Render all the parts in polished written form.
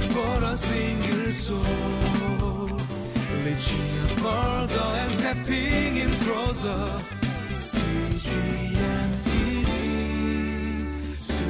for a single soul, reaching further and stepping in closer. CGN to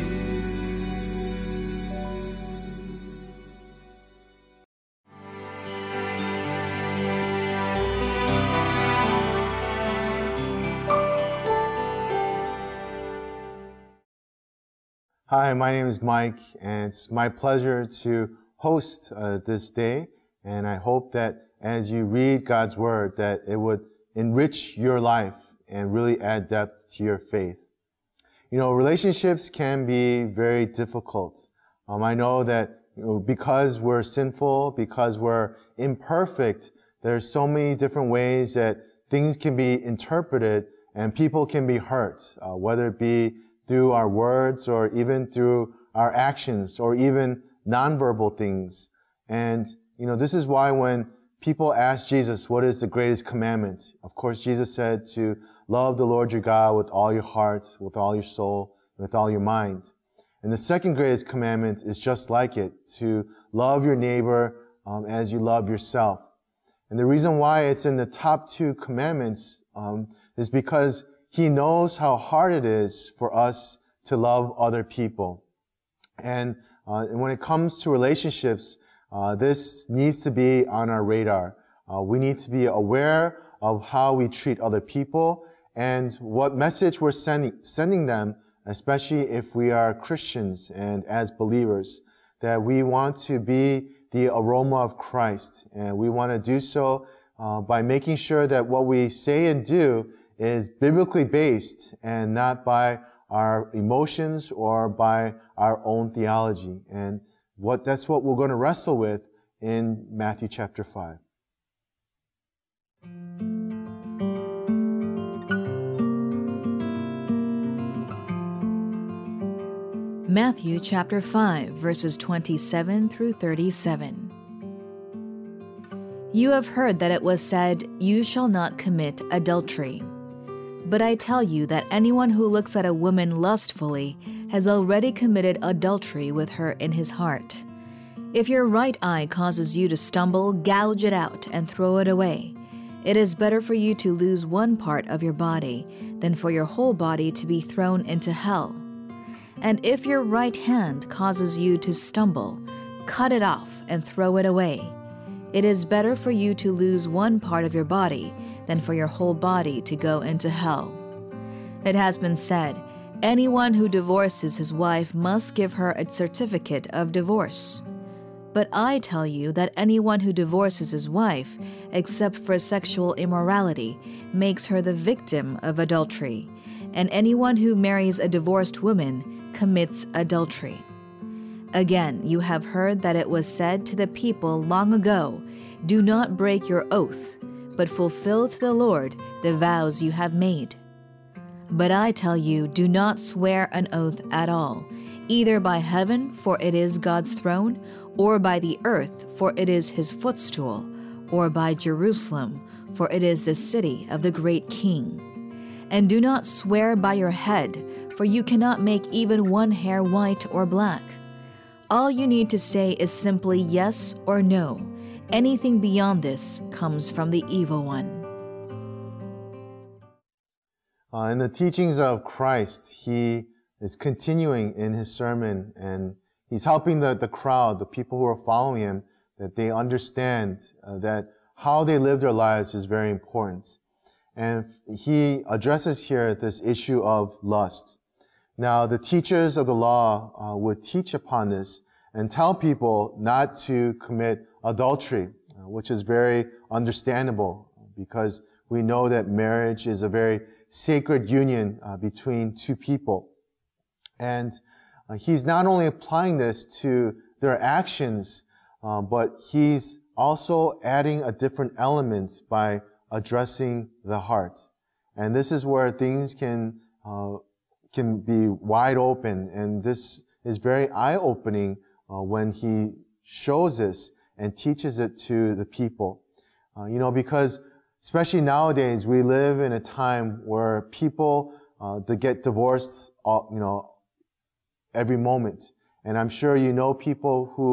Hi, my name is Mike, and it's my pleasure to host this day. And I hope that as you read God's Word, that it would enrich your life and really add depth to your faith. You know, relationships can be very difficult. I know that because we're sinful, because we're imperfect, there's so many different ways that things can be interpreted and people can be hurt, whether it be through our words or even through our actions or even nonverbal things. And, you know, this is why when people ask Jesus, what is the greatest commandment? Of course, Jesus said to love the Lord your God with all your heart, with all your soul, and with all your mind. And the second greatest commandment is just like it, to love your neighbor as you love yourself. And the reason why it's in the top two commandments is because He knows how hard it is for us to love other people. And when it comes to relationships, this needs to be on our radar. We need to be aware of how we treat other people and what message we're sending them, especially if we are Christians and as believers, that we want to be the aroma of Christ. And we want to do so by making sure that what we say and do is biblically based and not by our emotions or by our own theology. And that's what we're going to wrestle with in Matthew chapter 5. Matthew chapter 5, verses 27 through 37. You have heard that it was said, "You shall not commit adultery." But I tell you that anyone who looks at a woman lustfully has already committed adultery with her in his heart. If your right eye causes you to stumble, gouge it out and throw it away. It is better for you to lose one part of your body than for your whole body to be thrown into hell. And if your right hand causes you to stumble, cut it off and throw it away. It is better for you to lose one part of your body than for your whole body to go into hell. It has been said, anyone who divorces his wife must give her a certificate of divorce. But I tell you that anyone who divorces his wife, except for sexual immorality, makes her the victim of adultery, and anyone who marries a divorced woman commits adultery. Again, you have heard that it was said to the people long ago, "Do not break your oath, but fulfill to the Lord the vows you have made." But I tell you, do not swear an oath at all, either by heaven, for it is God's throne, or by the earth, for it is his footstool, or by Jerusalem, for it is the city of the great King. And do not swear by your head, for you cannot make even one hair white or black. All you need to say is simply yes or no. Anything beyond this comes from the evil one. In the teachings of Christ, he is continuing in his sermon, and he's helping the crowd, the people who are following him, that they understand that how they live their lives is very important. And he addresses here this issue of lust. Now, the teachers of the law would teach upon this and tell people not to commit adultery, which is very understandable because we know that marriage is a very sacred union between two people. And he's not only applying this to their actions, but he's also adding a different element by addressing the heart. And this is where things can be wide open, and this is very eye-opening when he shows this and teaches it to the people. Because especially nowadays, we live in a time where people they get divorced, every moment. And I'm sure you know people who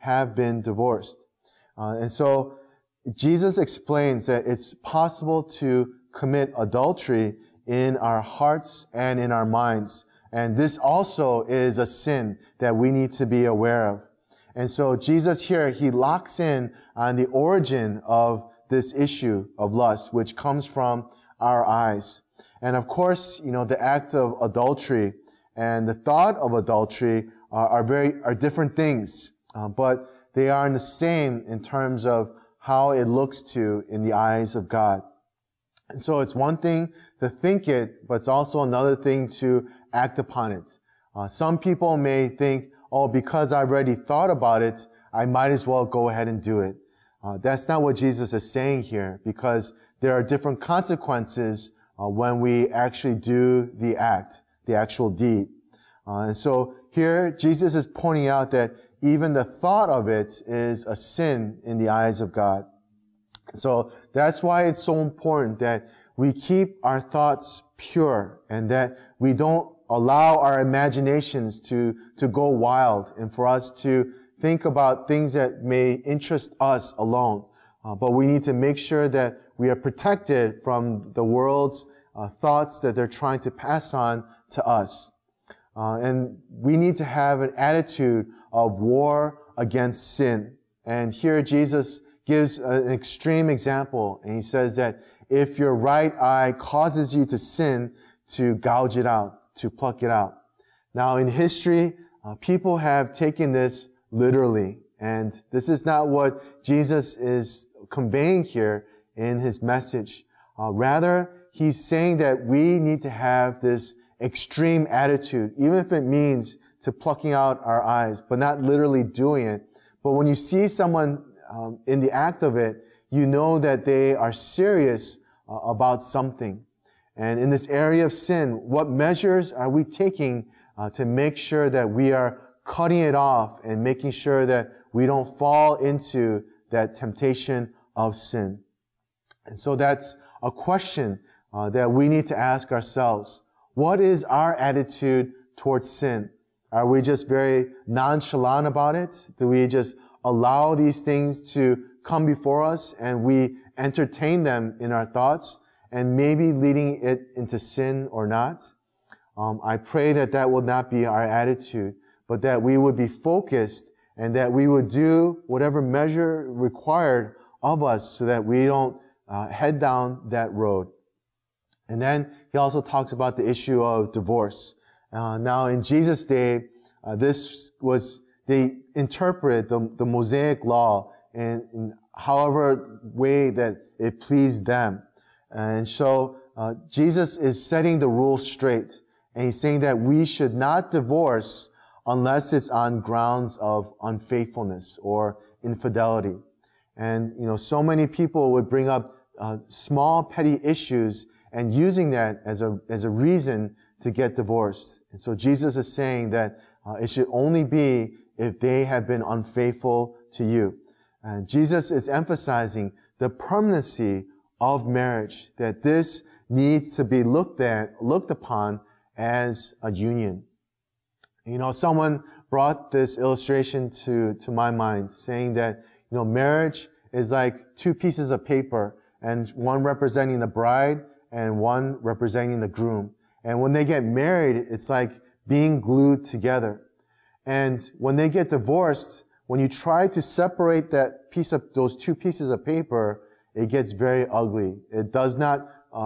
have been divorced. And so Jesus explains that it's possible to commit adultery in our hearts and in our minds. And this also is a sin that we need to be aware of. And so Jesus here, he locks in on the origin of this issue of lust, which comes from our eyes. And of course, the act of adultery and the thought of adultery are different things, but they are the same in terms of how it looks to in the eyes of God. And so it's one thing to think it, but it's also another thing to act upon it. Some people may think, because I've already thought about it, I might as well go ahead and do it. That's not what Jesus is saying here, because there are different consequences when we actually do the act, the actual deed. And so here, Jesus is pointing out that even the thought of it is a sin in the eyes of God. So that's why it's so important that we keep our thoughts pure and that we don't allow our imaginations to go wild and for us to think about things that may interest us alone. But we need to make sure that we are protected from the world's thoughts that they're trying to pass on to us. And we need to have an attitude of war against sin. And here Jesus gives an extreme example, and he says that if your right eye causes you to sin, to gouge it out, to pluck it out. Now in history, people have taken this literally, and this is not what Jesus is conveying here in his message. Rather, he's saying that we need to have this extreme attitude, even if it means to plucking out our eyes, but not literally doing it. But when you see someone in the act of it, you know that they are serious about something. And in this area of sin, what measures are we taking to make sure that we are cutting it off and making sure that we don't fall into that temptation of sin? And so that's a question that we need to ask ourselves. What is our attitude towards sin? Are we just very nonchalant about it? Do we just allow these things to come before us and we entertain them in our thoughts and maybe leading it into sin or not? I pray that that will not be our attitude, but that we would be focused and that we would do whatever measure required of us so that we don't head down that road. And then he also talks about the issue of divorce. Now in Jesus' day, they interpreted the Mosaic law in however way that it pleased them. And so Jesus is setting the rules straight. And he's saying that we should not divorce unless it's on grounds of unfaithfulness or infidelity. And, so many people would bring up small petty issues and using that as a reason to get divorced. And so Jesus is saying that it should only be if they have been unfaithful to you. And Jesus is emphasizing the permanency of marriage, that this needs to be looked upon as a union. Someone brought this illustration to my mind, saying that, marriage is like two pieces of paper, and one representing the bride and one representing the groom. And when they get married, it's like being glued together. And when they get divorced, when you try to separate those two pieces of paper, it gets very ugly. It does not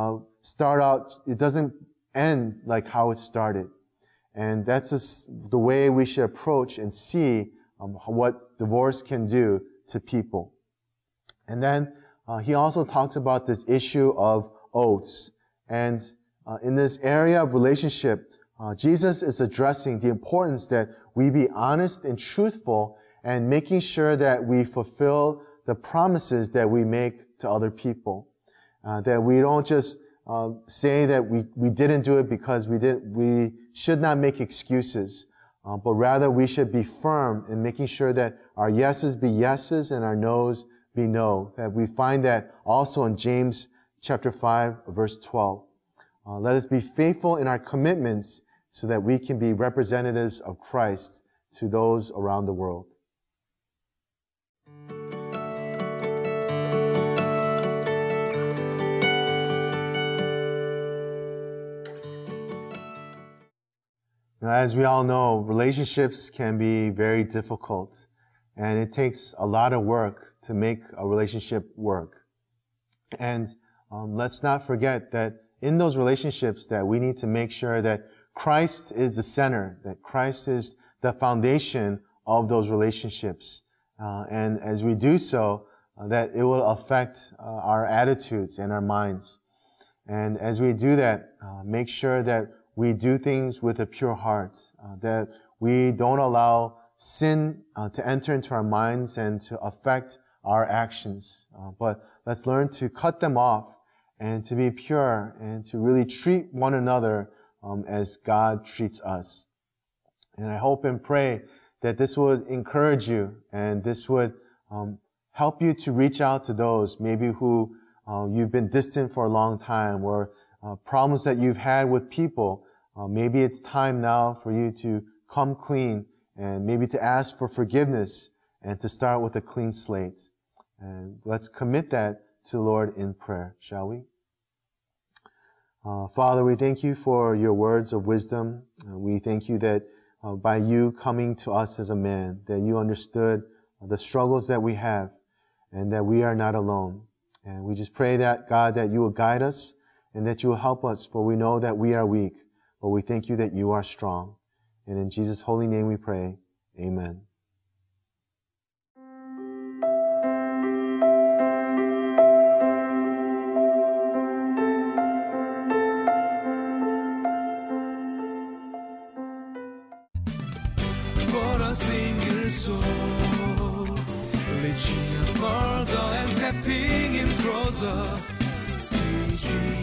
it doesn't end like how it started. And that's just the way we should approach and see what divorce can do to people. And then he also talks about this issue of oaths. And in this area of relationship, Jesus is addressing the importance that we be honest and truthful and making sure that we fulfill the promises that we make to other people. That we don't just say that we didn't do it because we should not make excuses, but rather we should be firm in making sure that our yeses be yeses and our nos be no. That we find that also in James chapter 5, verse 12. Let us be faithful in our commitments so that we can be representatives of Christ to those around the world. As we all know, relationships can be very difficult, and it takes a lot of work to make a relationship work. And let's not forget that in those relationships that we need to make sure that Christ is the center, that Christ is the foundation of those relationships. And as we do so, that it will affect our attitudes and our minds. And as we do that, make sure that we do things with a pure heart, that we don't allow sin to enter into our minds and to affect our actions. But let's learn to cut them off and to be pure and to really treat one another as God treats us. And I hope and pray that this would encourage you and this would help you to reach out to those maybe who you've been distant for a long time, or problems that you've had with people. Maybe it's time now for you to come clean and maybe to ask for forgiveness and to start with a clean slate. And let's commit that to the Lord in prayer, shall we? Father, we thank you for your words of wisdom. We thank you that by you coming to us as a man, that you understood the struggles that we have and that we are not alone. And we just pray that, God, that you will guide us and that you will help us, for we know that we are weak, but we thank you that you are strong. And in Jesus' holy name we pray, amen. For a single soul, reaching further and stepping in closer. See Jesus.